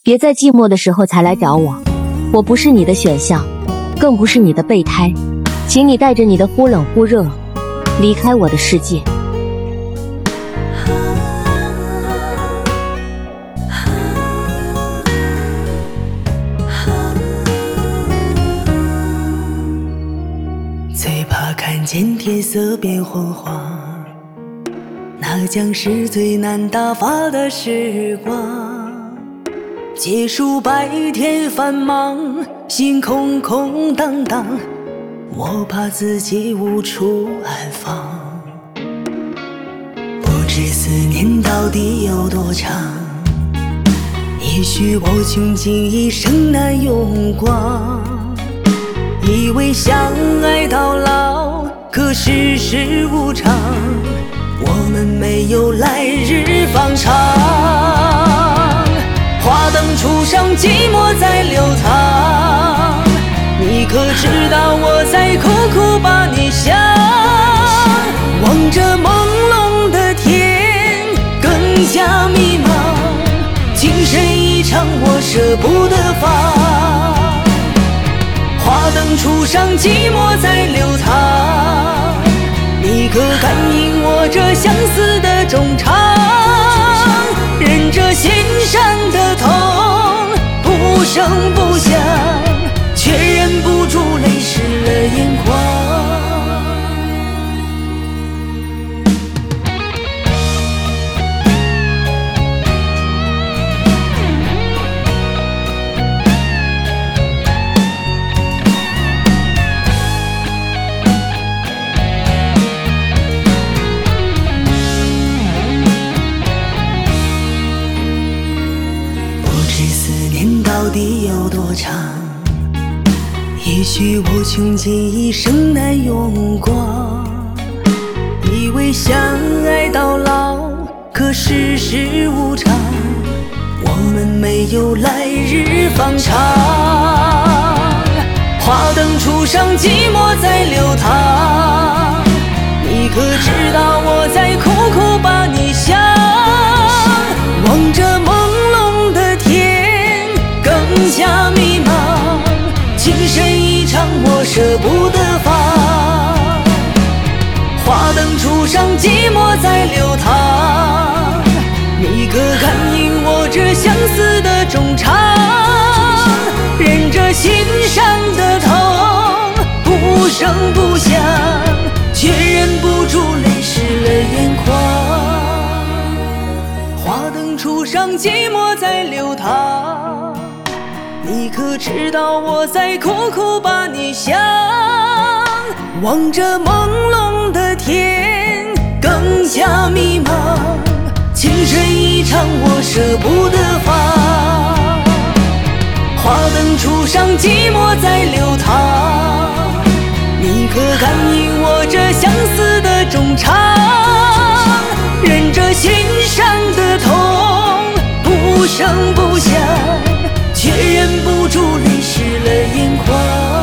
别在寂寞的时候才来找我，我不是你的选项，更不是你的备胎，请你带着你的忽冷忽热离开我的世界。 最怕看见天色变昏黄，那将是最难打发的时光。结束白天繁忙，心空空荡荡，我怕自己无处安放。不知思念到底有多长，也许我穷尽一生难用光。以为相爱到老，可世事无常，我们没有来日方长。花灯初上，寂寞在流淌，你可知道我在苦苦把你想。望着朦胧的天，更加迷茫，情深一场，我舍不得放。花灯初上，寂寞在流淌，你可感应我这相思的衷肠？忍着心上的痛，不声不响，却忍不住泪湿了眼眶。到底有多长？也许我穷尽一生难用光。以为相爱到老，可世事无常，我们没有来日方长。花灯初上，寂寞在流淌，你可知道我在苦苦把你想。望着朦胧的天，更加迷茫，情深一场，我舍不得放。花灯初上，寂寞在流淌，你可感应我这相思的衷肠？忍着心上的痛，不声不响，却忍不住泪湿了眼眶。花灯初上，寂寞在流淌，你可知道我在苦苦把你想。望着朦胧的天，更加迷茫，情深一场，我舍不得放。花灯初上，寂寞在流淌，你可感应我这相思的衷肠？忍着心上的痛，不声不响，却忍不住泪湿了眼眶。